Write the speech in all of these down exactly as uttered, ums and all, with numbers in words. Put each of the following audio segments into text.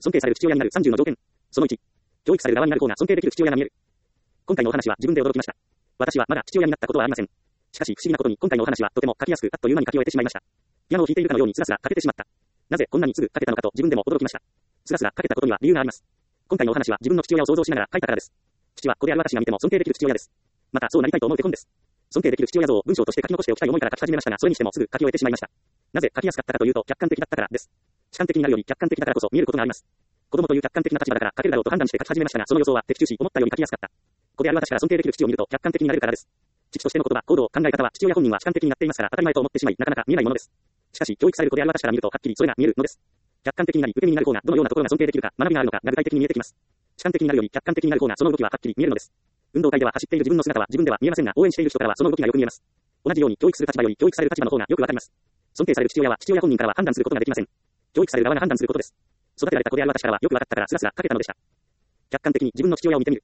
尊敬される父親になるさんじゅうの条件。そのいち、教育される側になる方が尊敬できる父親が見える。今回のお話は自分で驚きました。私はまだ父親になったことはありません。しかし不思議なことに今回のお話はとても書きやすくあっという間に書き終えてしまいました。ピアノを弾いているかのようにスラスラ書けてしまった。なぜこんなにすぐ書けたのかと自分でも驚きました。スラスラ書けたことには理由があります。今回のお話は自分の父親を想像しながら書いたからです。父はこれある私が見ても尊敬できる父親です。またそうなりたいと思うてこんです。尊敬できる父親像を文章として書き残しておきたい思いから書き始めましたが、それにしてもすぐ書き終えてしまいました。なぜ書きやすかったかというと客観的だったからです。主観的になるより客観的だからこそ見えることがあります。子供という客観的な立場だから書けるだろうと判断して書き始めましたが、その予想は的中し思ったより書きやすかった。これある私から尊敬できる父を見ると客観的になれるからです。父としての言葉、行動、考え方は父親本人は主観的になっていますから当たり前と思ってしまいなかなか見えないものです。しかし教育される子である私から見るとはっきりそれが見えるのです。客観的になり受け身になる方がどのようなところが尊敬できるか学びがあるのかが具体的に見えてきます。主観的になるより客観的になる方がその動きははっきり見えるのです。運動会では走っている自分の姿は自分では見えませんが応援している人からはその動きがよく見えます。同じように教育する立場より教育される立場の方がよくわかります。尊敬される父親は父親本人からは判断することができません。教育される側が判断することです。育てられた子である私からはよくわかったからスラスラ書けたのでした。客観的に自分の父親を見てみる。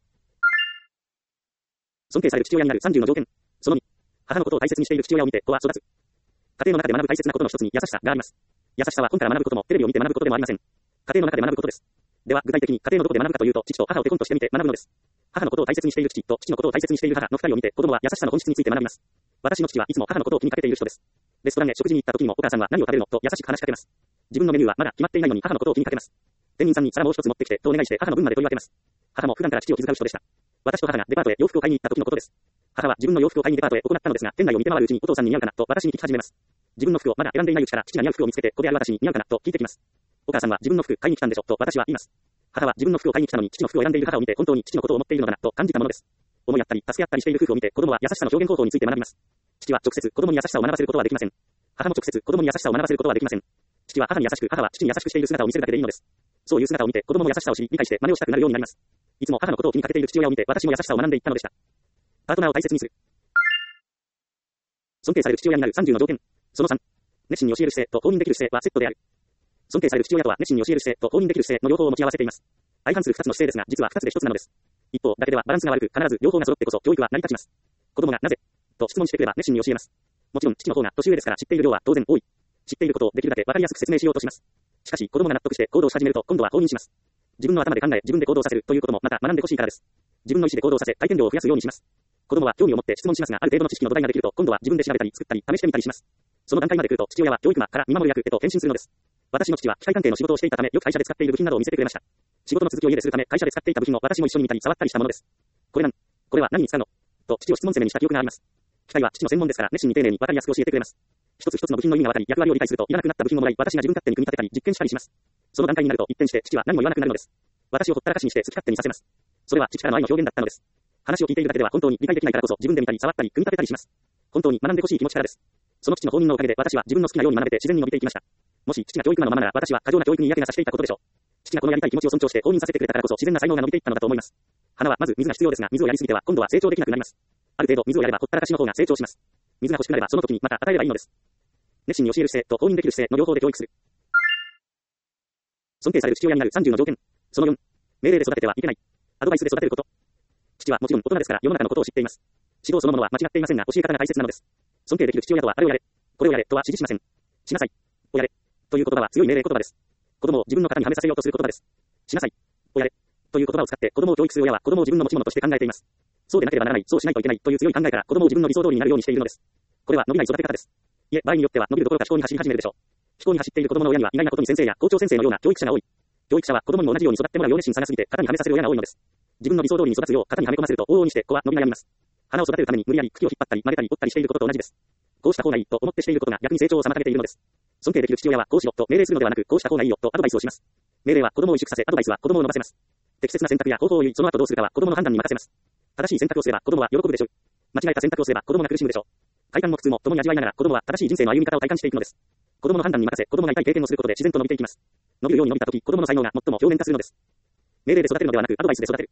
尊敬される父親になるさんじゅうの条件。そのに、母のことを大切にしている父親を見て子は育つ。家庭の中で学ぶ大切なことの一つに優しさがあります。優しさは本から学ぶこともテレビを見て学ぶことでもありません。家庭の中で学ぶことです。では具体的に家庭のどこで学ぶかというと、父と母を手本としてみて学ぶのです。母のことを大切にしている父と父のことを大切にしている母の二人を見て子供は優しさの本質について学びます。私の父はいつも母のことを気にかけている人です。レストランへ食事に行った時にもお母さんは何を食べるのと優しく話しかけます。自分のメニューはまだ決まっていないのに母のことを気にかけます。店員さんに皿もう一つ持ってきてとお願いして母の分まで取り分けます。母も普段から父を気遣う人でした。私と母がデパートへ洋服を買いに行った時のことです。母は自分の洋服を買いにデパートへ行ったのですが、店内を見て回るうちにお父さんに似合うかなと私に聞き始めます。自分の服をまだ選んでいないうちから父が似合う服を見つけて、これある私に似合うかなと聞いてきます。お母さんは自分の服買いに来たんでしょと私は言います。母は自分の服を買いに来たのに父の服を選んでいる母を見て本当に父のことを思っているのかなと感じたものです。思いやったり助け合ったりしている夫婦を見て子供は優しさの表現方法について学びます。父は直接子供に優しさを学ばせることはできません。母も直接子供に優しさを学ばせることはできません。父は母に優しく、母は父に優しくしている姿を見せるだけでいいのです。そういう姿を見て子供も優しさを知り理解して真似をしたくなるようになります。いつも母のことを気にかけている父親を見て私も優しさを学んでいったのでした。パートナーを大切にする。尊敬される父親になるさんじゅうの条件。そのさん、熱心に教える姿勢と公認できる姿勢はセットである。尊敬される父親とは熱心に教える姿勢と公認できる姿勢の両方を持ち合わせています。相反するふたつの姿勢ですが、実はふたつでひとつなのです。一方だけではバランスが悪く、必ず両方が揃ってこそ教育は成り立ちます。子供がなぜと質問してくれば熱心に教えます。もちろん父の方が年上ですから知っている量は当然多い。知っていることをできるだけわかりやすく説明しようとします。しかし子供が納得して行動し始めると今度は公認します。自分の頭で考え自分で行動させるということもまた学んでほしいからです。自分の意思で行動させ体験量を増やすようにします。子供は興味を持って質問しますが、ある程度の知識の土台ができると今度は自分で調べたり作ったり試してみたりします。その段階まで来ると父親は教育マンから見守る役へと転身するのです。私の父は機械関係の仕事をしていたためよく会社で使っている部品などを見せてくれました。仕事の続きを家でするため会社で使っていた部品を私も一緒に見たり触ったりしたものです。これなんこれは何に使うのと父を質問攻めにした記憶があります。機械は父の専門ですから熱心に丁寧にわかりやすく教えてくれます。一つ一つの部品の意味がわかり役割を理解するといらなくなった部品をもらい私が自分勝手に組み立てたり実験したりします。その段階になると一転して父は何も言わなくなるのです。私をほったらかしにして好き勝手にさせます。それは父からの愛の表現だったのです。話を聞いているだけでは本当に理解できないからこそ自分で見たり触ったり組み立てたりします。本当に学んでほしい気持ちからです。その父の公認のおかげで私は自分の好きなように学べて自然に伸びていきました。もし父が教育マンのままなら私は過剰な教育に嫌気がさしていたことでしょう。父がこのやりたい気持ちを尊重して公認させてくれたからこそ自然な才能が伸びていったのだと思います。花はまず水が必要ですが水をやりすぎては今度は成長できなくなります。ある程度水をやればほったらかしの方が成長します。水が欲しくなればその時にまた与えればいいのです。熱心に教える姿勢と公認できる姿勢の両方で教育する。尊敬される父親になるさんじゅうの条件。そのよん、命令で育ててはいけない。アドバイスで育てること。父はもちろん大人ですから世の中のことを知っています。指導そのものは間違っていませんが教え方が大切なのです。尊敬できる父親とはあれをやれ、これをやれとは指示しません。しなさいをやれという言葉は強い命令言葉です。子供を自分の型にはめさせようとする言葉です。しなさいをやれという言葉を使って子供を教育する親は子供を自分の持ち物として考えています。そうでなければならない、そうしないといけないという強い考えから子供を自分の理想通りになるようにしているのです。これは伸びない育て方です。いえ、場合によっては伸びるどころか飛行に走り始めるでしょう。飛行に走っている子供の親には意外なことに先生や校長先生のような教育者が多い。教育者は子供にも同じように育ってもらうよう熱心さがすぎて型にはめさせる親が多いのです。自分の理想通りに育つよう型にはめ込ませると往々にして子は伸び悩みます。花を育てるために無理やり茎を引っ張ったり曲げたり折ったりしていることと同じです。こうした方がいいと思ってしていることが逆に成長を妨げているのです。尊敬できる父親はこうしろと命令するのではなくこうした方がいいよとアドバイスをします。命令は子供を萎縮させアドバイスは子供を伸ばせます。適切な選択や方法を言いその後どうするかは子供の判断に任せます。正しい選択をすれば子供は喜ぶでしょう。間違えた選択をすれば子供が苦しむでしょう。快感も苦痛も共に味わいながら子供は正しい人生の歩み方を体感していくのです。子供の判断に任せ子供が痛い経験をすることで自然と伸びていきます。伸びるように伸びたとき子供の才能が最も表面化するのです。命令で育てるのではなくアドバイスで育てる。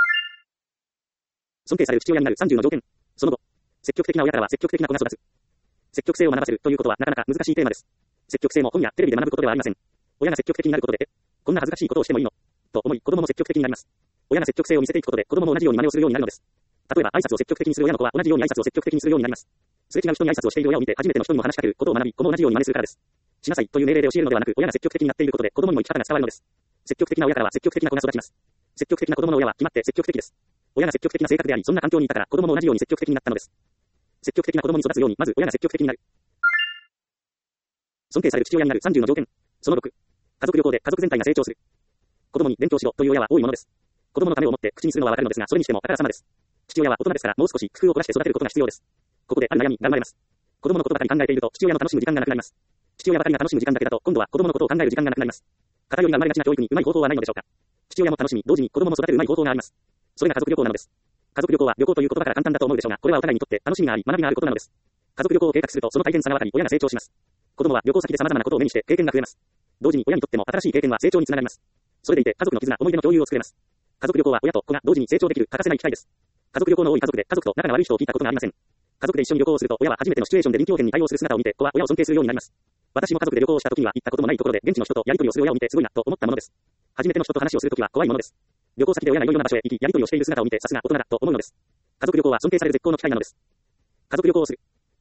尊敬される父親になるさんじゅうの条件。その後、積極的な親からは積極的な子が育つ。積極性を学ばせるということはなかなか難しいテーマです。積極性も本やテレビで学ぶことではありません。親が積極的になることで、こんな恥ずかしいことをしてもいいのと思い子供も積極的になります。親が積極性を見せていくことで子供も同じように真似をするようになるのです。例えば挨拶を積極的にする親の子は同じように挨拶を積極的にするようになります。すれ違う人に挨拶をしている親を見て初めての人にも話しかけることを学び、子も同じように真似するからです。しなさいという命令で教えるのではなく親が積極的になっていることで子供にも生き方が伝わるのです。 積極的な親からは積極的な子が育ちます。積極的な子供の親は決まって積極的です。親が積極的な性格であり、そんな環境にいたから子供も同じように積極的になったのです。積極的な子供に育つように、まず親が積極的になる。尊敬される父親になるさんじゅうの条件。そのろく。家族旅行で家族全体が成長する。子供に勉強しろという親は多いものです。子供のためを思って口にするのはわかるのですが、それにしてもあからさまです。父親は大人ですから、もう少し工夫を凝らして育てることが必要です。ここである悩みが生まれます。子供のことばかり考えていると、父親の楽しむ時間がなくなります。父親ばかりが楽しむ時間だけだと、今度は子供のことを考える時間がなくなります。偏りが生まれがちな教育にうまい方法はないのでしょうか。父親も楽しみ、同時に子供も育てるうまい方法があります。それが家族旅行なのです。家族旅行は旅行という言葉から簡単だと思うでしょうが、これはお互いにとって楽しみがあり、学びがあることなのです。家族旅行を計画すると、その大変さが分かり、親が成長します。子供は旅行先で様々なことを目にして経験が増えます。同時に親にとっても新しい経験は成長につながります。それでいて家族の絆、思い出の共有を作れます。家族旅行は親と子が同時に成長できる欠かせない機会です。家族旅行の多い家族で家族と仲が悪い人を聞いたことがありません。家族で一緒に旅行をすると親は初めてのシチュエーションで臨機応変に対応する姿を見て子は親を尊敬するようになります。私も家族で旅行をした時には行ったこともないところで現地の人とやり取りをする親を見てすごいなと思ったものです。初めての人と話をするときは怖いものです。旅行先で親がいろいろな場所へ行きやり取りをしている姿を見てさすが大人だと思うのです。家族旅行は尊敬される絶好の機会なのです。家族旅行をする。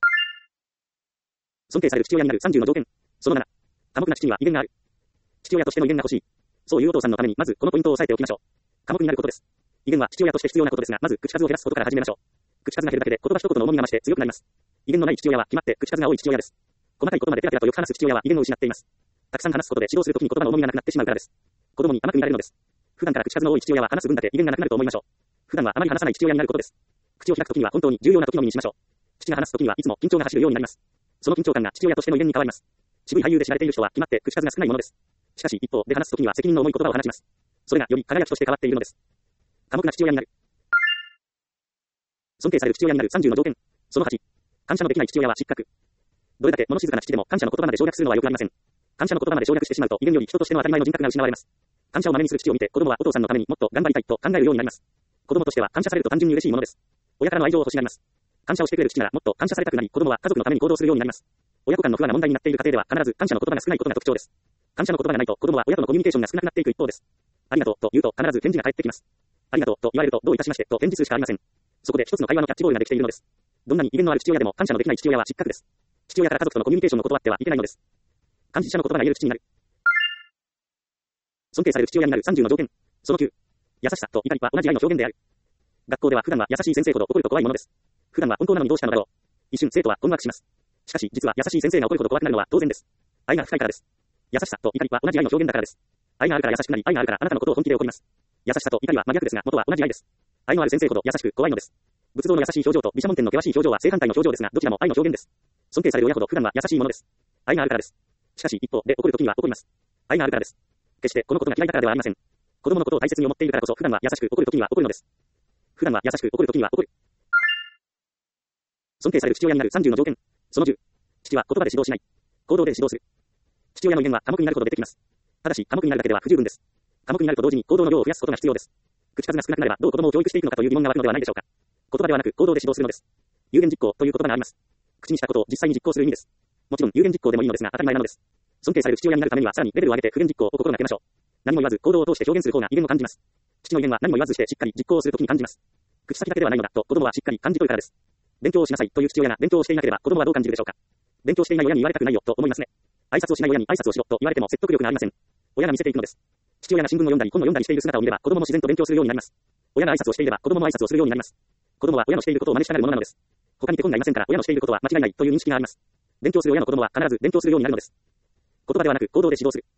尊敬される父親になるさんじゅうの条件。そのなな。寡黙な父には威厳がある。父親としての威厳が欲しい。そういうお父さんのためにまずこのポイントを押さえておきましょう。寡黙になることです。威厳は父親として必要なことですが、まず口数を減らすことから始めましょう。口数が減るだけで言葉一言の重みが増して強くなります。威厳のない父親は決まって口数が多い父親です。細かいことまでペラペラとよく話す父親は威厳を失っています。たくさん話すことで指導するときに言葉の重みがなくなってしまうからです。子供に甘く見られるのです。普段から口数の多い父親は話す分だけ威厳がなくなると思いましょう。普段はあまり話さない父親になることです。口を開くときには本当に重要なときのみにしましょう。父が話すときにはいつも緊張が走るようになります。その緊張感が父親としての威厳に変わります。渋い俳優で知られている人は決まって口数が少ないものです。しかし一方で話すときには責任の重い言葉を話します。それがより輝きとして変わっているのです。寡黙な父親になる。尊敬される父親になるさんじゅうの条件。そのはち。感謝のできない父親は失格。どれだけ物静かな父でも感謝の言葉まで省略するのはよくありません。感謝の言葉まで省略してしまうと威厳より人としての当たり前の人格が失われます。感謝を真似にする父を見て子供はお父さんのためにもっと頑張りたいと考えるようになります。子供としては感謝されると単純に嬉しいものです。親からの愛情を欲しがります。感謝をしてくれる父ならもっと感謝されたくなり、子供は家族のために行動するようになります。親子間の不和な問題になっている家庭では必ず感謝の言葉が少ないことが特徴です。感謝の言葉がないと子供は親とのコミュニケーションが少なくなっていく一方です。ありがとうと言うと必ず返事が返ってきます。ありがとうと言われるとどういたしましてと返事するしかありません。そこで一つの会話のキャッチボールができているのです。どんなに威厳のある父親でも感謝のできない父親は失格です。父親から家族とのコミュニケーションを断ってはいけないのです。感謝の言葉が言える父になる。尊敬される父親になるさんじゅうの条件。そのきゅう。優しさと怒りは同じ愛の表現である。学校では普段は優しい先生ほど怒ると怖いものです。普段は本当なのにどうしたのだろう。一瞬生徒は困惑します。しかし実は優しい先生が怒るほど怖くなるのは当然です。愛が深いからです。優しさと怒りは同じ愛の表現だからです。愛があるから優しくなり、愛があるからあなたのことを本気で怒ります。優しさと怒りは真逆ですが元は同じ愛です。愛のある先生ほど優しく怖いのです。仏像の優しい表情と毘沙門天の険しい表情は正反対の表情ですが、どちらも愛の表現です。尊敬される親ほど普段は優しいものです。愛があるからです。しかし一方で怒るときには怒ります。愛があるからです。決してこのことが嫌いだからではありません。子供のことを大切に思っているからこそ普段は優しく怒るときには怒るのです。普段は優しく怒るときには怒る。尊敬される父親になるさんじゅうの条件。そのじゅう。父は言葉で指導しない。行動で指導する。父親の威厳は寡黙になるほど出てきます。ただし寡黙になるだけでは不十分です。寡黙になると同時に行動の量を増やすことが必要です。口数が少なくなればどう子供を教育していくのかという疑問が湧くのではないでしょうか。言葉ではなく行動で指導するのです。有言実行という言葉があります。口にしたことを実際に実行する意味です。もちろん有言実行でもいいのですが当たり前なのです。尊敬される父親になるためにはさらにレベルを上げて不言実行を心がけましょう。何も言わず行動を通して表現する方が威厳を感じます。父の威厳は何も言わずしてしっかり実行をするときに感じます。口先だけではないのだと子供はしっかり感じ取るからです。勉強をしなさいという父親が勉強をしていなければ子供はどう感じるでしょうか。勉強していない親に言われたくないよと思いますね。挨拶をしない親に挨拶をしろと言われても説得力がありません。親が見せていくのです。父親が新聞を読んだり本を読んだりしている姿を見れば子供も自然と勉強するようになります。親が挨拶をしていれば子供も挨拶をするようになります。子供は親のしていることを真似したがるものなのです。他に手本がいませんから親のしていることは間違いないという認識があります。勉強する親の子供は必ず勉強するようになるのです。言葉ではなく行動で指導する。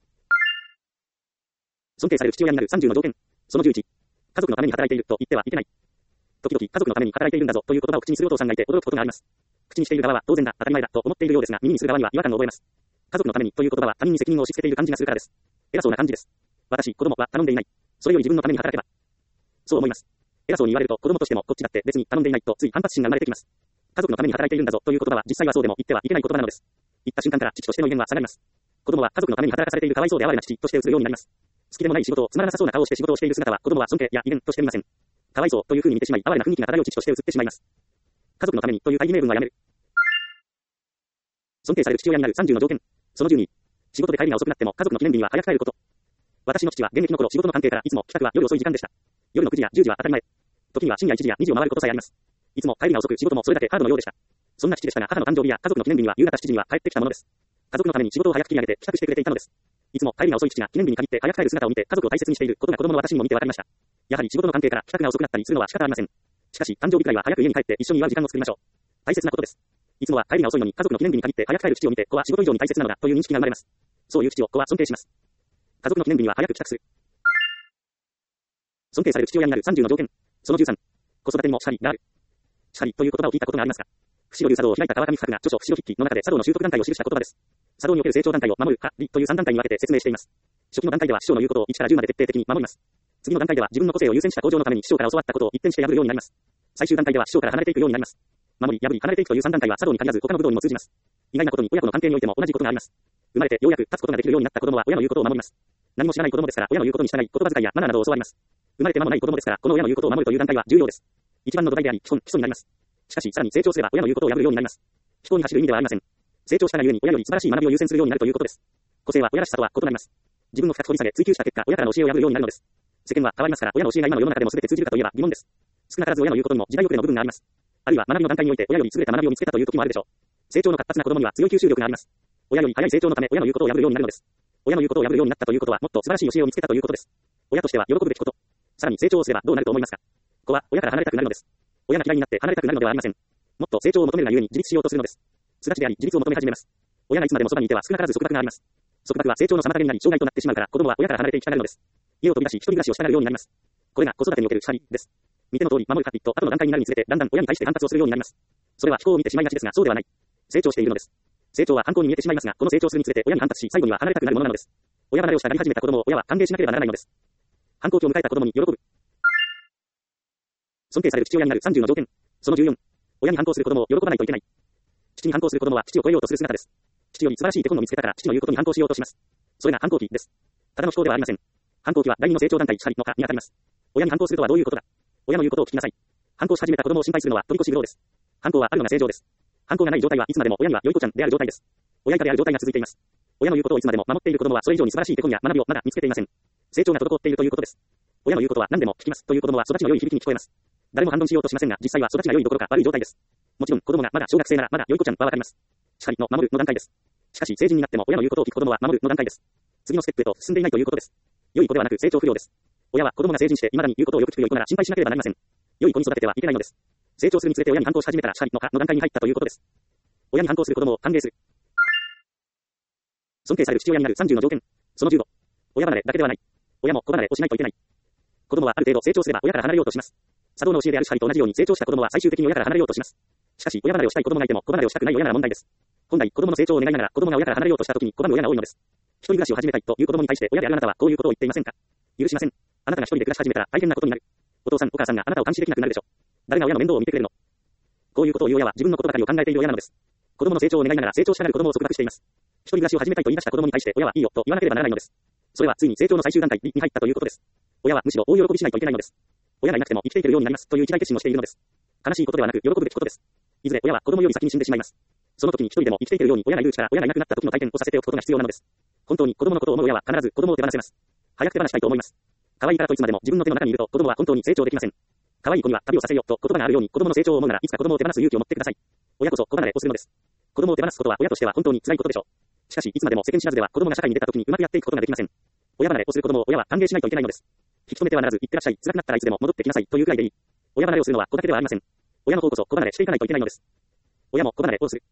尊敬される父親になるさんじゅうの条件。そのじゅういち。家族のために働いていると言ってはいけない。時々家族のために働いているんだぞという言葉を口にするお父さんがいて驚くことがあります。口にしている側は当然だ、当たり前だと思っているようですが、耳にする側には違和感を覚えます。家族のためにという言葉は他人に責任を押し付けている感じがするからです。偉そうな感じです。私、子供は頼んでいない。それより自分のために働けば。そう思います。偉そうに言われると子供としてもこっちだって別に頼んでいないとつい反発心が生まれてきます。家族のために働いているんだぞという言葉は実際はそうでも言ってはいけない言葉なのです。言った瞬間から父としての威厳は下がります。子供は家族のために働かされているかわいそうで哀れな父として映るようになります。好きでもない仕事をつまらなさそうな顔をして仕事をしている姿は子供は尊敬や威厳としてみません。かわいそうという風に見てしまい哀れな雰囲気が漂う父として映ってしまいます。家族のためにという大義名分はやめる。尊敬される父親になるさんじゅうの条件。そのじゅうに。仕事で帰りが遅くなっても家族の記念日には早く帰ること。私の父は現役の頃仕事の関係からいつも帰宅は夜遅い時間でした。夜のくじやじゅうじは当たり前。時には深夜いちじやにじを回ることさえあります。いつも帰りが遅く仕事もそれだけハードのようでした。そんな父でしたが母の誕生日や家族の記念日には夕方しちじには帰ってきたものです。家族のために仕事を早く切り上げて帰宅してくれていたのです。 いつも帰りが遅い父が記念日に限って早く帰る姿を見て家族を大切にしていることが子供の私にも見てわかりました。やはり仕事の関係から帰宅が遅くなったりするのは仕方ありません。しかし、誕生日くらいは早く家に帰って一緒に祝う時間を作りましょう。大切なことです。いつもは帰りが遅いのに家族の記念日に限って早く帰る父を見て子は仕事以上に大切なのだという認識が生まれます。そういう父を子は尊敬します。家族の記念日には早く帰宅する。尊敬される父親になるさんじゅうの条件。そのじゅうさん。子育てにもしかりがある。しかりという言葉を聞いたことがありますか？不思議流茶道を開いた川上博が著書不思議筆記の中で茶道の習得段階を記した言葉です。茶道における成長段階を守る、か、りというさん段階に分けて説明しています。初期の段階では師匠の言うことをいちからじゅうまで徹底的に守ります。次の段階では自分の個性を優先した向上のために師匠から教わったことを一転して破るようになります。最終段階では師匠から離れていくようになります。守り、破り、離れていくというさん段階は茶道に限らず他の武道にも通じます。意外なことに親子の関係においても同じことがあります。生まれてようやく立つことができるようになった子供は親の言うことを守ります。何も知らない子供ですから親の言うことに従い言葉遣いやマナーなどを教わります。生まれて間もない子供ですからこの親の言うことを守るという段階は重要です。一番の土台であり基本、基礎になります。しかしさらに成長すれば親の言うことを破るようになります。人に走る意味ではありません。成長したがゆえに親より素晴らしい学びを優先するようになるということです。個性は親らしさとは異なります。自分の深く掘り下げ追求した結果親からの教えを破るようになるのです。世間は変わりますから親の教えが今の世の中でも全て通じるかといえば疑問です。少なからず親の言うことにも時代遅れの部分があります。あるいは学びの段階において親より優れた学びを見つけたという時もあるでしょう。成長の活発な子供には強い吸収力があります。親より早い成長のため親の言うことを破るようになるのです。親の言うことを破るようになったということはもっと素晴らしい教えを見つけたということです。親としては喜ぶべきこと。さらに成長をすればどうなると思いますか？子は親から離れたくなるのです。親が嫌いになって離れたくなるのではありません。もっと成長を求めるがゆえに自立しようとするのです。すがちであり自立を求め始めます。親がいつまでもそばにいては少なからず束縛があります。束縛は成長の妨げになり障害となってしまうから子供は親から離れていきたがるのです。家を飛び出し一人暮らしをしたがるようになります。これが子育てにおける縛りです。見ての通り守るハビット後の段階になるにつれてだんだん親に対して反発をするようになります。それは非行を見てしまいがちですがそうではない。成長しているのです。成長は反抗に見えてしまいますがこの成長するにつれて親に反発し最後には離れたくなるものなのです。親離れをしたがり始めた子供を親は歓迎しなければならないのです。反抗期を迎えた子供に喜ぶ。尊敬される父親になるさんじゅうの条件。そのじゅうよん。親に反抗する子供を喜ばないといけない。父に反抗する子供は父を超えようとする姿です。父より素晴らしい手本を見つけたから父の言うことに反抗しようとします。それが反抗期です。ただの思考ではありません。反抗期は第二の成長段階しかりのかに当たります。親に反抗するとはどういうことだ。親の言うことを聞きなさい。反抗し始めた子供を心配するのは取り越し不動です。反抗はあるのが正常です。反抗がない状態はいつまでも親には良い子ちゃんである状態です。親以下である状態が続いています。親の言うことをいつまでも守っている子供はそれ以上に素晴らしい手本や学びをまだ見つけていません。成長が滞っているということです。親の言うことは何でも聞きますという子供は育ちの良い響きに聞こえます。誰も反論しようとしませんが実際は育ちが良いどころか悪い状態です。もちろん子供がまだ小学生ならまだ良い子ちゃんはわかります。しかりの守るの段階です。しかし成人になっても親の言うことを聞く子供は守るの段階です。次のステップへと進んでいないということです。良い子ではなく成長不良です。親は子供が成人して未だに言うことをよく聞く良い子なら心配しなければなりません。良い子に育ててはいけないのです。成長するにつれて親に反抗し始めたらしかりのかの段階に入ったということです。親に反抗する子供を歓迎する。尊敬される父親になるさんじゅうの条件。そのじゅうご。親離れだけではない。親も子離れをしないといけない。子供はある程度成長すれば親から離れようとします。茶道の教えであるしかりと同じように成長した子供は最終的に親から離れようとします。しかし親離れをしたい子供がいても子離れをしたくない親なら問題です。本来子供の成長を願いながら子供が親から離れようとした時に拒む親が多いのです。一人暮らしを始めたいという子供に対して親であるあなたはこういうことを言っていませんか？許しません。あなたが一人で暮らし始めたら大変なことになる。お父さんお母さんがあなたを監視できなくなるでしょう。誰が親の面倒を見てくれるの？こういうことを言う親は自分のことばかりを考えている親なのです。子供の成長を願いながら成長したがる子供を束縛しています。一人暮らしを始めたいと言い出した子供に対して親はいいよと言わなければならないのです。それはついに成長の最終段階に入ったということです。親はむしろ大喜びしないといけないのです。親がいなくても生きていけるようになりますという一大決心をしているのです。悲しいことではなく喜ぶべきことです。いずれ親は子供より先に死んでしまいます。その時に一人でも生きていけるように親がいるうちから親がいなくなった時の体験をさせておくことが必要なのです。本当に子供のことを思う親は必ず子供を手放せます。早く手放したいと思います。可愛いからといつまでも自分の手の中にいると子供は本当に成長できません。可愛い子には旅をさせようと言葉があるように子供の成長を思うならいつか子供を手放す勇気を持ってください。親こそ子離れをするのです。子供を手放すことは親としては本当に辛いことでしょう。しかしいつまでも世間知らずでは子供が社会に出た時にうまくやっていくことができません。親離れをする子供を親は歓迎しないといけないのです。引き止めてはならず行ってらっしゃい、辛くなったらいつでも戻ってきなさいというくらいでいい。親離れをするのは子だけではありません。親の方こそ子離れしていかないといけないのです。親も子離れをする。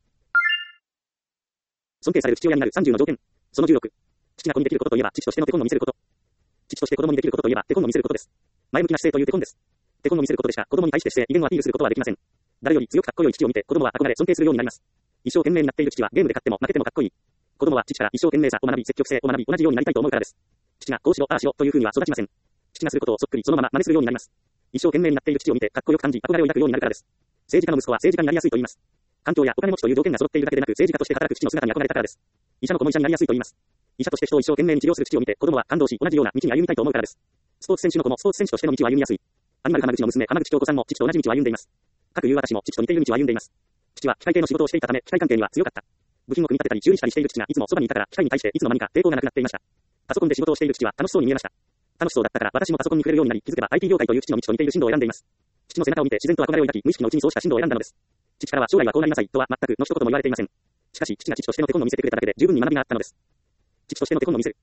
尊敬される父親になるさんじゅうの条件。そのじゅうろく。父が子にできることといえば父としての手本を見せること。父として子供にできることといえば手本を見せることです。前向きな姿勢という手本です。手本を見せることでしか子供に対して姿勢、威厳をアピールすることはできません。誰より強くかっこよい父を見て子供は憧れ尊敬するようになります。一生懸命になっている父はゲームで勝っても負けてもかっこいい。子供は父から一生懸命さを学び積極性を学び同じようになりたいと思うからです。父がこうしろああしろというふうには育ちません。父がすることをそっくりそのまま真似するようになります。一生懸命になっている父を見てかっこよく感じ憧れを抱くようになるからです。政治家の息子は政治家になりやすいと言います。環境やお金持ちという条件が揃っているだけでなく政治家として働く父の姿に憧れたからです。医者の子も医者になりやすいと言います。医者として人を一生懸命に治療する父を見て子供は感動し同じような道に歩みたいと思うからです。スポーツ選手の子もスポーツ選手としての道を歩みやすい。アニマル浜口の娘浜口京子さんも父と同じ道を歩んでいます。各言う私も父と似ている道を歩んでいます。父は機械系の仕事をしていたため機械関係には強かった。部品を組み立てたり修理したりしている父がいつもそばにいたから機械に対していつの間にか抵抗がなくなっていました。パソコンで仕事をしている父は楽しそうに見えました。楽しそうだったから私もパソコンに触れるようになり気づけば アイティー 業界という父の道と似ている進路を選んでいます。父の背中を見て自然と憧れを抱き無意識のうちにそうした進路を選んだのです。父からは将来はこうなりなさいとは全くの一言も言われていません。しかし父が父としての手本を見せてくれただけで十分に学びがあったのです。 父としての手本を見せる。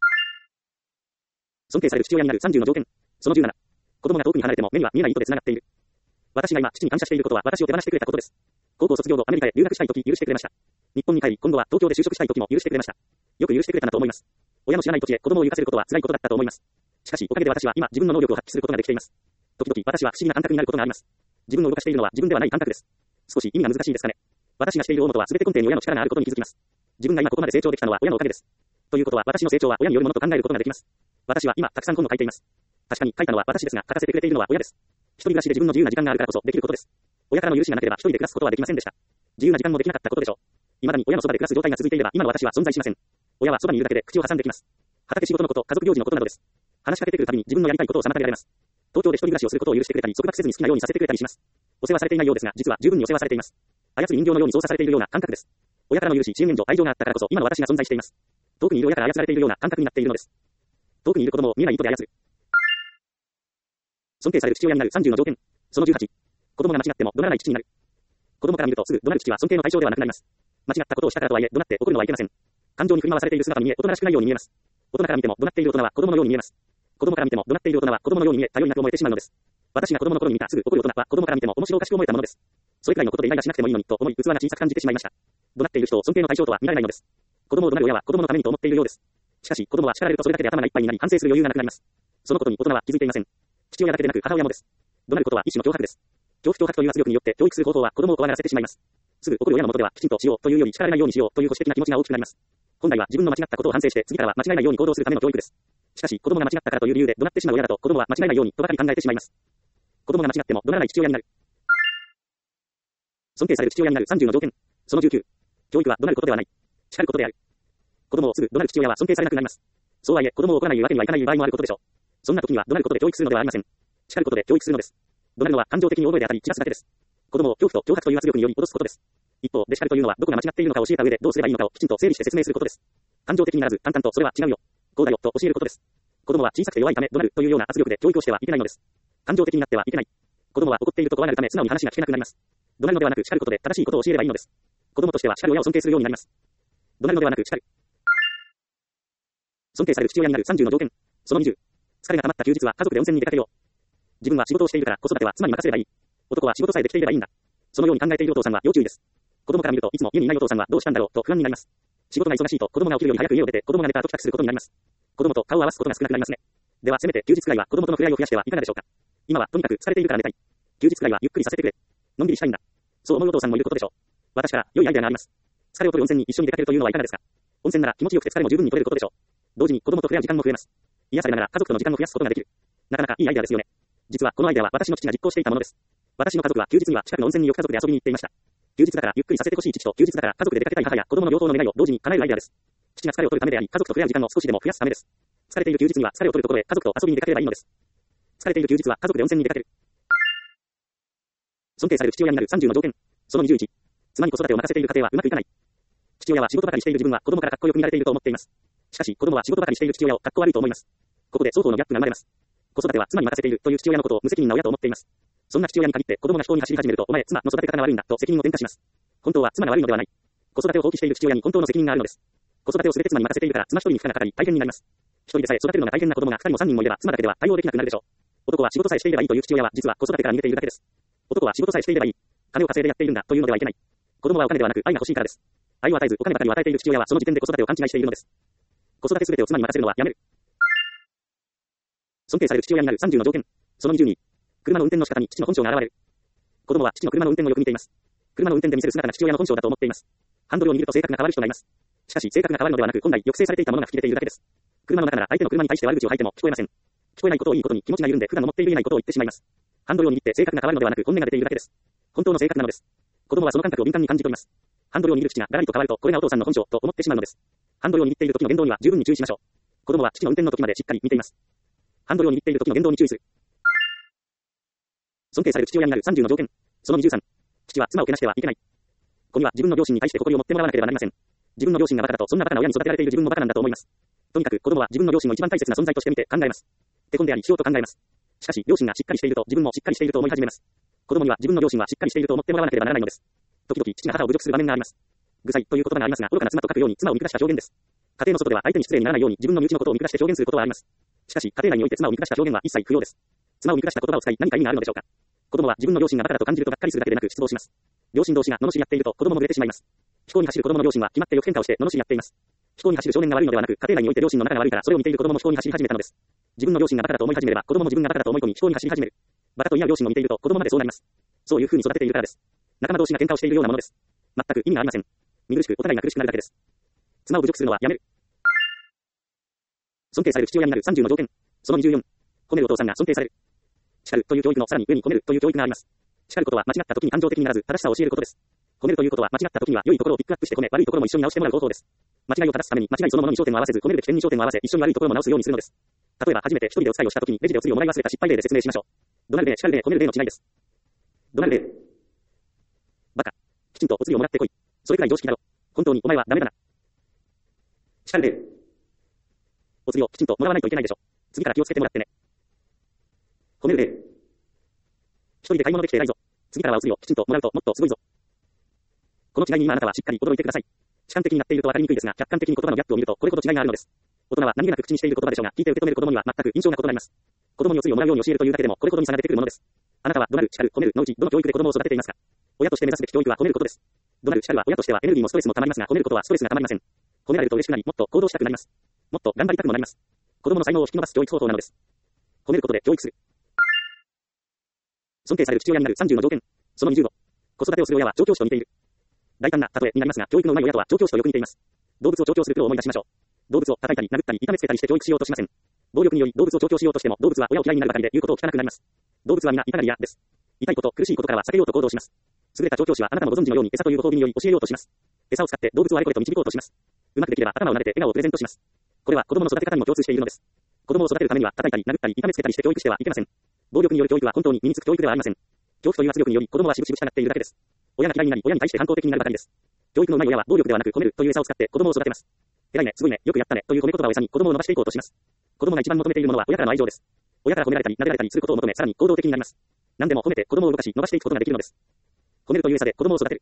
尊敬される父親になるさんじゅうの条件。そのじゅうなな。子供が遠くに離れても目には見えない糸で繋がっている。私が今、父に感謝していることは私を手放してくれたことです。高校卒業後アメリカへ留学したいとき許してくれました。日本に帰り、今度は東京で就職したいときも許してくれました。よく許してくれたなと思います。親の知らない土地へ子供を行かせることは辛いことだったと思います。しかし、おかげで私は今自分の能力を発揮することができています。時々私は不思議な感覚になることがあります。自分を動かしているのは自分ではない感覚です。少し意味が難しいですかね。私がしている大元は全て根底に親の力があることに気づきます。自分が今ここまで成長できたのは親のおかげです。ということは私の成長は親によるものと考えることができます。私は今たくさん本を書いています。確かに書いたのは私ですが、書かせてくれているのは親です。一人暮らしで自分の自由な時間があるからこそできることです。親からの許しがなければ一人で暮らすことはできませんでした。自由な時間もできなかったことでしょう。未だに親のそばで暮らす状態が続いていれば今の私は存在しません。親はそばにいるだけで口を挟んできます。畑仕事のこと、家族行事のことなどです。話しかけてくるたびに自分のやりたいことを妨げられます。東京で一人暮らしをすることを許してくれたり、束縛せずに好きなようにさせてくれたりします。お世話されていないようですが、実は十分にお世話されています。操る人形のように操作されているような感覚です。親からの許し、支援援助、愛情があったからこそ今の私が存在しています。遠くにいる親から操られているような感覚になっているのです。遠くにいる子供を見えない糸で操る。尊敬される父親になるさんじゅうの条件。そのじゅうはち。子供が間違っても怒鳴らない父になる。子供から見るとすぐ怒鳴る父は尊敬の対象ではなくなります。間違ったことをしたからとはいえ怒鳴って怒るのはいけません。感情に振り回されている姿に見え、大人らしくないように見えます。大人から見ても怒鳴っている大人は子供のように見えます。子供から見ても怒鳴っている大人は子供のように見え、頼りなく思えてしまうのです。私が子供の頃に見たすぐ怒る大人は子供から見ても面白おかしく思えたものです。それくらいのことでイライラしなくてもいいのにと思い器が小さく感じてしまいました。怒鳴っている人を尊敬の対象とは見られないのです。子供を怒鳴る親は子供のためにと思っているようです。しかし子供は叱られるとそれだけで頭がいっぱいになり反省する余裕がなくなります。そのことに大人は気づいていません。父親だけでなく母親もです。怒鳴ることは一種の脅迫です。恐怖脅迫という圧力によって教育する方法は子供を怖がらせてしまいます。すぐ怒る親のもとではきちんとしようというより叱られないようにしようという保守的な気持ちが大きくなります。本来は自分の間違ったことを反省して次からは間違えないように行動するための教育です。しかし子供が間違ったからという理由で怒鳴ってしまう親だと子供は間違えないようにとばかり考えてしまいます。子供が間違っても怒鳴らない父親になる。尊敬される父親になるさんじゅうの条件。そのじゅうきゅう。教育は怒鳴ることではない。叱ることである。子供をすぐ怒鳴る父親は尊敬されなくなります。そうはいえ子供を怒らないわけにはいかない場合もあることでしょう。そんな時には怒鳴ることで教育するのではありません。叱ることで教育するのです。怒鳴るのは感情的に覚えで当たり散らすだけです。子供を恐怖と脅迫という圧力により脅すことです。一方で叱るというのはどこが間違っているのかを教えた上でどうすればいいのかをきちんと整理して説明することです。感情的にならず淡々とそれは違うよ。こうだよと教えることです。子供は小さくて弱いため怒鳴るというような圧力で教育をしてはいけないのです。感情的になってはいけない。子供は怒っていると怖がるため素直に話が聞けなくなります。怒鳴るのではなく叱ることで正しいことを教えればいいのです。子供としては叱る親を尊敬するようになります。怒鳴るのではなく叱る。尊敬される父親になるさんじゅうの条件。そのにじゅう。疲れが溜まった休日は家族で温泉に出かけよう。自分は仕事をしているから子育ては妻に任せればいい。男は仕事さえできていればいいんだ。そのように考えているお父さんは要注意です。子供から見るといつも家にいないお父さんはどうしたんだろうと不安になります。仕事が忙しいと子供が起きるより早く家を出て子供が寝た後帰宅することになります。子供と顔を合わすことが少なくなりますね。ではせめて休日くらいは子供との触れ合いを増やしてはいかがでしょうか。今はとにかく疲れているから寝たい。休日くらいはゆっくりさせてくれ。のんびりしたいんだ。そう思うお父さんもいることでしょう。私から良いアイデアがあります。疲れを取る温泉に一緒に出かけるというのはいかがですか。温泉なら気持ちよくて疲れも十分に取れることでしょう。同時に子供と触れ合う時間も増えます。癒されながら家族との時間も増やすことができる。なかなかいいアイデアですよね。実はこのアイデアは私の父が実行していたものです。私の家族は休日には近くの温泉によく家族で遊びに行っていました。休日だからゆっくりさせてほしい父と休日だから家族で出かけたい母や子供の両方の願いを同時に叶えるアイデアです。父が疲れを取るためであり、家族と触れ合う時間を少しでも増やすためです。疲れている休日には疲れを取るところへ家族と遊びに出かければいいのです。疲れている休日は家族で温泉に出かける。尊敬される父親になるさんじゅうの条件。そのにじゅういち。妻に子育てを任せている家庭はうまくいかない。父親は仕事ばかりしている自分は子供からかっこよく見られていると思っています。しかし子供は仕事ばかりしている父親をかっこ悪いと思います。ここで双方のギャップが生まれます。子育ては妻に任せているという父親のことを無責任な親と思っています。そんな父親に限って子供が不幸に走り始めると、お前妻の育て方が悪いんだと責任を転嫁します。本当は妻が悪いのではない。子育てを放棄している父親に本当の責任があるのです。子育てをすべて妻に任せているから妻一人に負荷がかかり大変になります。一人でさえ育てるのが大変な子供が二人も三人もいれば妻だけでは対応できなくなるでしょう。男は仕事さえしていればいいという父親は実は子育てから逃げているだけです。男は仕事さえしていればいい。金を稼いでやっているんだというのではいけない。子供はお金ではなく愛が欲しいからです。愛を与えずお金ばかりを与えている父親はその時点で子育てを勘違いしているのです。子育てすべてを妻に任せるのはやめる。尊敬される父親になるさんじゅうの条件。そのにじゅうに。車の運転の仕方に父の本性が現れる。子供は父の車の運転をよく見ています。車の運転で見せる姿が父親の本性だと思っています。ハンドルを握ると性格が変わる人がいます。しかし性格が変わるのではなく本来抑制されていたものが吹き出ているだけです。車の中なら相手の車に対して悪口を吐いても聞こえません。聞こえないことをいいことに気持ちが緩んで普段の持っている言えないことを言ってしまいます。ハンドルを握って性格が変わるのではなく本音が出ているだけです。本当の性格なのです。子供はその感覚を敏感に感じ取ります。ハンドルを握る口がガラリと変わるとこれがお父さんの本性と思ってしまうのです。ハンドルを握っている時の言動には十分に注意しましょう。子供は父の運転の時までしっかり見ています。ハンドルを握っている時の言動に注意する。尊敬される父親になるさんじゅうの条件。そのにじゅうさん。父は妻をけなしてはいけない。子には自分の両親に対して誇りを持ってもらわなければなりません。自分の両親がバカだとそんなバカな親に育てられている自分もバカなんだと思います。とにかく子供は自分の両親を一番大切な存在として見て考えます。手込んでありしようと考えます。しかし両親がしっかりしていると自分もしっかりしていると思い始めます。子供には自分の両親はしっかりしていると思ってもらわなければならないのです。時々父が母を侮辱する場面があります。愚才という言葉がありますが愚かな妻と書くように妻を見下した表現です。 家庭の外では相手に失礼にならないように自分の身内のことを見下して表現することはあります。しかし、家庭内において妻を見下した表現は一切不要です。妻を見下した言葉を使い何か意味があるのでしょうか。子供は自分の両親がバカだと感じるとがっかりするだけでなく失望します。両親同士が罵り合っていると子供も濡れてしまいます。飛行に走る子供の両親は決まってよく喧嘩をして罵り合っています。飛行に走る少年が悪いのではなく、家庭内において両親の仲が悪いからそれを見ている子供も飛行に走り始めたのです。自分の両親がバカだと思い始めれば子供も自分がバカだと思い込み飛行に走り始める。バカと言い合う両親を見ていると子供までそうなります。そういう風に育てているからです。仲間同士が喧嘩をしているようなものです。全く意味がありません。見苦しくお互いが苦しくなるだけです。妻を侮辱するのはやめる。尊敬される父親になるさんじゅうの条件。そのにじゅうよん。褒めるお父さんが尊敬される。叱るという教育のさらに上に褒めるという教育があります。叱ることは間違った時に感情的にならず正しさを教えることです。褒めるということは間違った時には良いところをピックアップして褒め、悪いところも一緒に直してもらう方法です。間違いを正すために間違いそのものに焦点を合わせず褒めるべき点に焦点を合わせ一緒に悪いところも直すようにするのです。例えば初めて一人でお使いをした時にレジでお釣りをもらい忘れた失敗例で説明しましょう。怒鳴る例、叱る例、褒める例の違いです。怒鳴る例。バカ。きちんとお釣りをもらってこい。それくらい常識だろ。本当にお前はダメだな。叱る例。お釣りをきちんともらわないといけないでしょ。次から気をつけてもらってね。褒める例。一人で買い物できて偉いぞ。次からはお釣りをきちんともらうともっとすごいぞ。この違いに今あなたはしっかり驚いてください。主観的になっていると分かりにくいですが、客観的に言葉のギャップを見るとこれほど違いがあるのです。大人は何気なく口にしている言葉でしょうが、聞いて受け止める子供には全く印象が異なります。子供にお釣りをもらうように教えるというだけでもこれほどに差が出てくるものです。あなたは怒鳴る、叱る、褒めるのうちどの教育で子供を育てていますか。親として目指すべき教育は褒めることです。怒鳴る、叱るは親としてはエネルギーもストレスもたまりますが、褒めることはストレスがたまりません。褒められると嬉しくなり、もっと行動したくなります。もっと頑張りたくもなります。子供の才能を引き伸ばす教育方法なのです。褒めることで教育する。尊敬される父親になるさんじゅうの条件。そのにじゅうご。子育てをする親は調教師と似ている。大胆な例えになりますが、教育の上手い親とは調教師とよく似ています。動物を調教するプロを思い出しましょう。動物を叩いたり殴ったり痛めつけたりして教育しようとしません。暴力により動物を調教しようとしても動物は親を嫌いになるばかりで言うことを聞かなくなります。動物は皆痛がり屋です。痛いこと、苦しいことからは避けようと行動します。優れた調教師はあなたもご存知のように餌というご褒美により教えようとします。餌を使って動物をあれこれと導こうとします。うまくできれば頭を撫でて笑顔をプレゼントします。これは子供の育て方にも共通しているのです。子供を育てるためには叩いたり殴ったり痛めつけたりして教育してはいけません。暴力による教育は本当に身につく教育ではありません。恐怖という圧力により子供はしぶしぶ従っているだけです。親が嫌いになり親に対して反抗的になるばかりです。教育の上手い親は暴力ではなく褒めるという餌を使って子供を育てます。偉いね、すごいね、よくやったねという褒め言葉を餌に子供を伸ばしていこうとします。子供が一番求めているものは親からの愛情です。親から褒められたり撫でられたりすることを求め、さらに行動的になります。何でも褒めて子供を動かし伸ばしていくことができるのです。褒めるという餌で子供を育てる。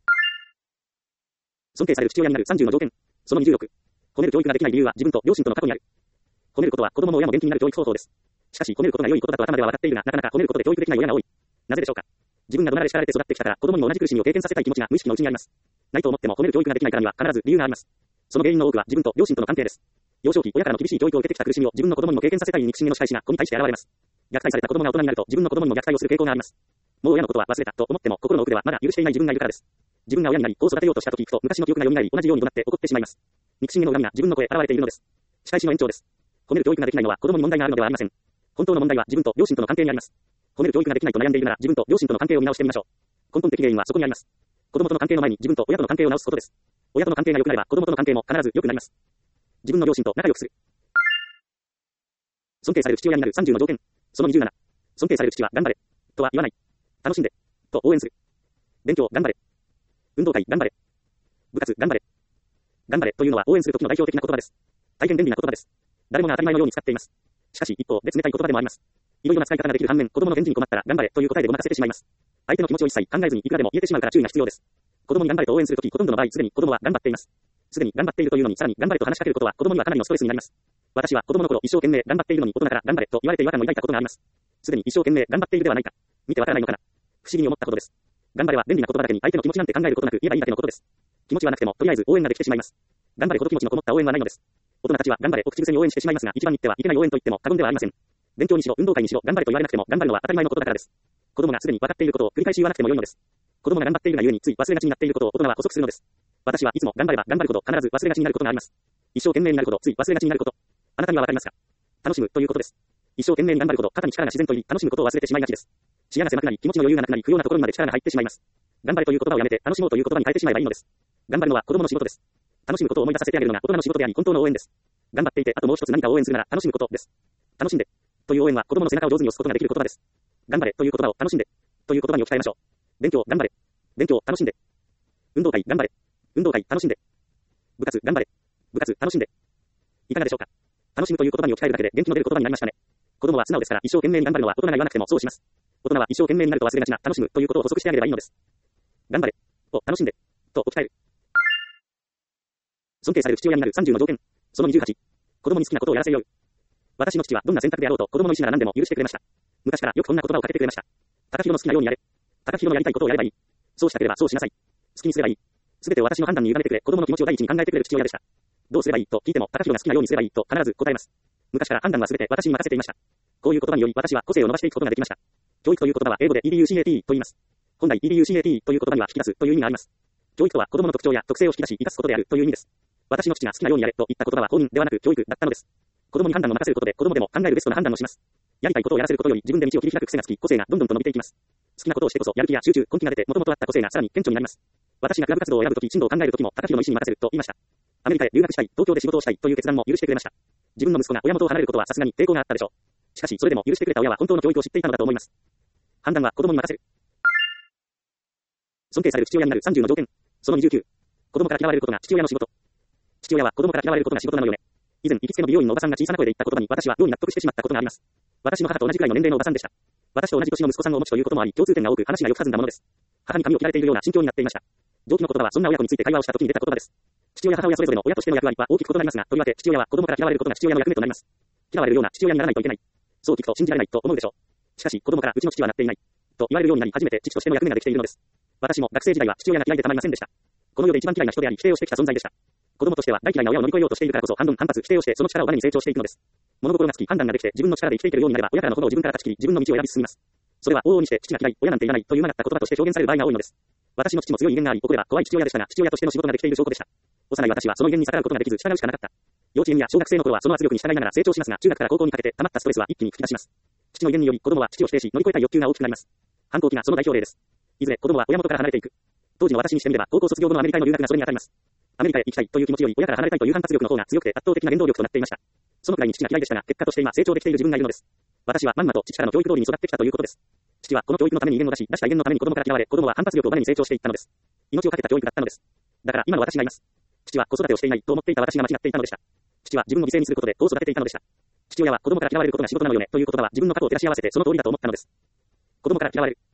尊敬される父親になるさんじゅうの条件。そのにじゅうろく。褒める教育ができない理由は自分と両親との過去にある。褒めることは子供も親も元気になる教育方法です。しかし褒めることが良いことだと頭では分かっているが、なかなか褒めることで教育できない親が多い。なぜでしょうか。自分が怒られ叱られて育ってきたから子供にも同じ苦しみを経験させたい気持ちが無意識のうちにあります。ないと思っても褒める教育ができないからには必ず理由があります。その原因の多くは自分と両親との関係です。幼少期、親からの厳しい教育を受けてきた苦しみを自分の子供にも経験させたい憎しみの仕返しが子に対して現れます。虐待された子供が大人になると自分の子供にも虐待をする傾向があります。もう親のことは忘れたと思っても心の奥ではまだ許していない自分がいるからです。自分が親になり子を育てようとしたと聞くと昔の記憶が蘇り同じように怒鳴って怒ってしまいます。憎しみの恨みが自分の声で現れているのです。仕返しの延長です。褒める教育ができないのは子供に問題があるのではありません。本当の問題は自分と両親との関係にあります。褒める教育ができないと悩んでいるなら自分と両親との関係を見直してみましょう。根本的原因はそこにあります。子供との関係の前に自分と親との関係を直すことです。親との関係が良くなれば子供との関係も必ず良くなります。自分の両親と仲良くする。尊敬される父親になるさんじゅうの条件。そのにじゅうなな。尊敬される父は頑張れとは言わない。楽しんでと応援する。勉強頑張れ。運動会頑張れ。部活頑張れ。頑張れというのは応援する時の代表的な言葉です。大変便利な言葉です。誰もが当たり前のように使っています。しかし一方別めたい言葉でもあります。いろいろな使い方ができる反面、子供の返事に困ったら頑張れという答えでごまかせてしまいます。相手の気持ちを一切考えずにいくらでも言えてしまうから注意が必要です。子供に頑張れと応援するとき、ほとんどの場合すでに子供は頑張っています。すでに頑張っているというのにさらに頑張れと話しかけることは子供にはかなりのストレスになります。私は子供の頃一生懸命頑張っているのに大人から頑張れと言われて違和感を抱いたことがあります。すでに一生懸命頑張っているではないか。見てわからないのかな。不思議に思ったことです。頑張れは便利な言葉だけに相手の気持ちなんて考えることなく言えばいいだけのことです。気持ちはなくてもとりあえず応援ができてしまいます。頑張れほど気持ちのこもった応援はないのです。大人たちは頑張れを口癖に応援してしまいますが、一番に言ってはいけない応援と言っても過言ではありません。勉強にしろ運動会にしろ頑張れと言われなくても頑張るのは当たり前のことだからです。子供がすでに分かっていることを繰り返し言わなくても良いのです。子供が頑張っているがゆえについ忘れがちになっていることを大人は補足するのです。私はいつも頑張れば頑張るほど必ず忘れがちになることがあります。一生懸命になるほどつい忘れがちになること。あなたにはわかりますか。楽しむということです。一生懸命に頑張るほど肩に力が自然といり楽しむことを忘れてしまいがちです。視野が狭くなり気持ちの余裕がなくなり不要なところにまで力が入ってしまいます。頑張れという言葉をやめて楽しもうという言葉に変えてしまえばいいのです。頑張るのは子供の仕事です。楽しむことを思い出させてあげるのが大人の仕事であり本当の応援です。頑張っていてあともう一つ何か応援するなら楽しむことです。楽しんでという応援は子供の背中を上手に押すことができる言葉です。頑張れという言葉を楽しんでという言葉に置き換えましょう。勉強頑張れ。勉強楽しんで。運動会頑張れ。運動会楽しんで。部活頑張れ。部活楽しんで。いかがでしょうか。楽しむという言葉に置き換えるだけで元気の出る言葉になりましたね。子供は素直ですから一生懸命に頑張るのは大人が言わなくてもそうします。大人は一生懸命になると忘れがちな楽しむということを補足してあげればいいのです。頑張れを楽しんでと置き換える。 尊敬される父親になるさんじゅうの条件。そのにじゅうはち。子供に好きなことをやらせよう。私の父はどんな選択であろうと子供の意思なら何でも許してくれました。昔からよくこんな言葉をかけてくれました。高弘の好きなようにやれ。高弘のやりたいことをやればいい。そうしたければそうしなさい。好きにすればいい。すべてを私の判断に委ねてくれ、子供の気持ちを第一に考えてくれる父親でした。どうすればいいと聞いても、高弘が好きなようにすればいいと必ず答えます。昔から判断はすべて私に任せていました。こういう言葉により私は個性を伸ばしていくことができました。教育という言葉は英語で イーディーユーシーエーティー と言います。本来 イーディーユーシーエーティー という言葉には引き出すという意味があります。教育とは子供の特徴や特性を引き出し生かすことであるという意味です。私の父が好きなようにやれと言った言葉は公認ではなく教育だったのです。子供に判断を任せることで子供でも考えるベストな判断をします。やりたいことをやらせることより自分で道を切り開く癖がつき、個性がどんどんと伸びていきます。好きなことをしてこそやる気や集中、根気が出て元々あった個性がさらに顕著になります。私がクラブ活動を選ぶとき、進路を考えるときも高弘の意思に任せると言いました。アメリカへ留学したい、東京で仕事をしたいという決断も許してくれました。自分の息子が親元を離れることはさすがに抵抗があったでしょう。しかしそれでも許してくれた親は本当の教育を知っていたのだと思います。判断は子供に任せる。尊敬される父親になるさんじゅうの条件。そのにじゅうきゅう。子供から嫌われることが父親の仕事。父親は子供から嫌われることが仕事なのよね。以前、行きつけの美容院のおばさんが小さな声で言った言葉に私は妙に納得してしまったことがあります。私の母と同じくらいの年齢のおばさんでした。私と同じ年の息子さんをお持ちということもあり、共通点が多く話がよく弾んだものです。母に髪を切られているような心境になっていました。上記の言葉はそんな親子について会話をした時に出た言葉です。父親母親それぞれの親としての役割は大きく異なりますが、とりわけ父親は子供から嫌われることが父親の役目となります。嫌われるような父親にならないといけない。そう聞くと信じられないと思うでしょう。しかし子供からうちの父はなっていない。と言われるようになり初めて父としての役目ができているのです。私も学生時代は父親が嫌いでたまりませんでした。この世で一番嫌いな人であり否定をしてきた存在でした。子供としては大嫌いな親を乗り越えようとしているからこそ反論反発否定をしてその力をバネに成長していくのです。物心がつき判断ができて自分の力で生きていけるようになれば親からの炎を自分から断ち切り自分の道を選び進みます。それは往々にして父が嫌い、親なんていらないという曲がった言葉として表現される場合が多いのです。私の父も強い威厳があり、怒れば怖い父親でしたが、父親としての仕事ができている証拠でした。幼い私はその威厳に逆らうことができず従うしかなかった。幼稚園や小学生の頃はその圧力に従いながら成長しますが、中学から高校にかけて溜まったストレスは一気に吹き出します。父の威厳により子供は父を否定し乗り越えたい欲求が大きくなります。反抗期がその代表例です。いずれ子供は親元から離れていく。当時の私にしてみれば高校卒業後のアメリカへの留学がそれに当たります。アメリカへ行きたいという気持ちより親から離れたいという反発力の方が強くて圧倒的な原動力となっていました。そのくらいに父が嫌いでしたが、結果として今成長できている自分がいるのです。私はまんまと父からの教育通りに育ってきたということです。父はこの教育のために威厳を出し、出した威厳のために子供から嫌われ、子供は反発力をバネに成長していったのです。命をかけた教育だったのです。だから今の私がいます。父は子育てをしていないと思っていた私が間違っていたのでした。父は自分を犠牲にすることで子を育てていたのでした。父親は子供から嫌われることが仕事なのよねという言葉は自分の過去を照らし合わせてその通りだと思ったのです。子供から嫌われる。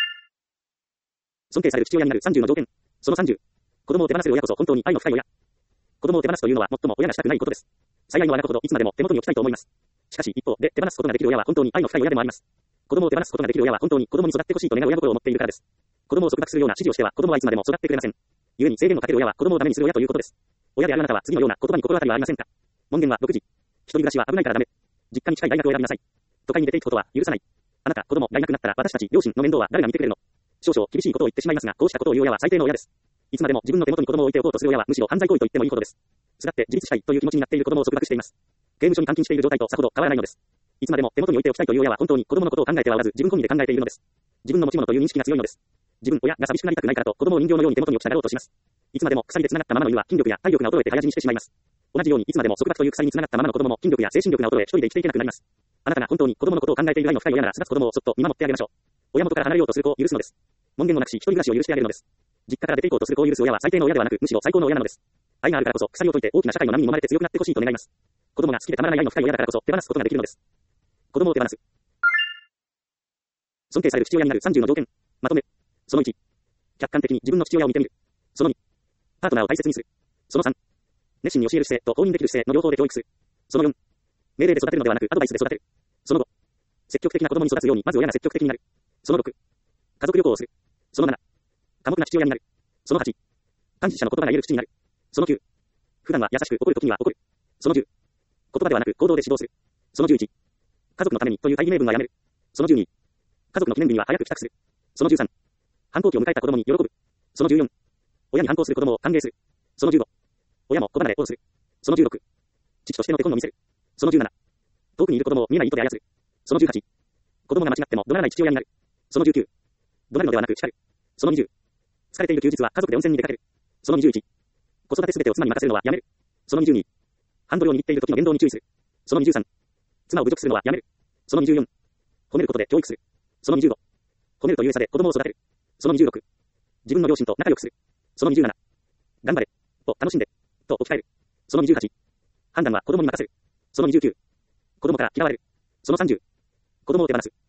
尊敬される父親になるさんじゅうの条件。そのさんじゅう。子供を手放せる親こそ本当に愛の深い親。子供を手放すというのは最も親がしたくないことです。最愛の我が子ほどいつまでも手元に置きたいと思います。しかし一方で手放すことができる親は本当に愛の深い親でもあります。子供を手放すことができる親は本当に子供に育ってほしいと願う親心を持っているからです。子供を束縛するような指示をしては子供はいつまでも育ってくれません。故に制限をかける親は子供をダメにする親ということです。親であるあなたは次のような言葉に心当たりはありませんか。門限はろくじ。一人暮らしは危ないからダメ。実家に近い大学を選びなさい。都会に出ていくことは許さない。あなた、子供がいなくなったら私たち両親の面倒は誰が見てくれるの。少々厳しいことを言ってしまいますが、こうしたことを言う親は最低の親です。いつまでも自分の手元に子供を置いておこうとする親はむしろ犯罪行為と言ってもいいほどです。すがって自立したいという気持ちになっている子供を束縛しています。刑務所に監禁している状態とさほど変わらないのです。いつまでも手元に置いておきたいという親は本当に子供のことを考えてはおらず自分込みで考えているのです。自分の持ち物という認識が強いのです。自分親が寂しくなりたくないからと子供を人形のように手元に置きたがろうとします。いつまでも鎖で繋がったままの犬は筋力や体力が衰えて早死にしてしまいます。同じようにいつまでも束縛という鎖に繋がったままの子供も筋力や精神力が衰え一人で生きていけなくなります。あなたが本当に子供のことを考えている愛の深い親なら巣立つ子供をそっと見守ってあげましょう。親元から離れようとする子を許すのです。門限もなくし一人暮らしを許してあげるのです。実家から出て行こうとする子を許す親は最低の親ではなくむしろ最高の親なのです。愛があるからこそ鎖を解いて大きな社会の波に揉まれて強くなってほしいと願います。子供が好きでたまらない愛の深い親だからこそ手放すことができるのです。子供を手放す。尊敬される父親になるさんじゅうの条件。まとめ。そのいち。客観的に自分の父親を見てみる。そのに。パートナーを大切にする。そのさん。熱心に教える姿勢と公認できる姿勢の両方で教育する。そのよん。命令で育てるのではなくアドバイスで育てる。そのご。積極的な子供に育つようにまず親が積極的になる。そのろく。家族旅行をする。そのなな。寡黙な父親になる。そのはち。感謝者の言葉が言える父になる。そのきゅう。普段は優しく怒るときには怒る。そのじゅう。言葉ではなく行動で指導する。そのじゅういち。家族のためにという大義名分はやめる。そのじゅうに。家族の記念日には早く帰宅する。そのじゅうさん。反抗期を迎えた子供に喜ぶ。そのじゅうよん。親に反抗する子供を歓迎する。そのじゅうご。親も子離れをする。そのじゅうろく。父としての手本を見せる。そのじゅうなな。遠くにいる子供を見えない糸で操る。そのじゅうはち。子供が間違っても怒鳴らない父親になる。そのじゅうきゅう。怒鳴るのではなく叱る。そのにじゅう。疲れている休日は家族で温泉に出かける。そのにじゅういち。子育てすべてを妻に任せるのはやめる。そのにじゅうに。ハンドルを握っている時の言動に注意する。そのにじゅうさん。妻を侮辱するのはやめる。そのにじゅうよん。褒めることで教育する。そのにじゅうご。褒めるという差で子供を育てる。そのにじゅうろく。自分の両親と仲良くする。そのにじゅうなな。頑張れ。と楽しんで。と置き換える。そのにじゅうはち。判断は子供に任せる。そのにじゅうきゅう。子供から嫌われる。そのさんじゅう。子供を手放す。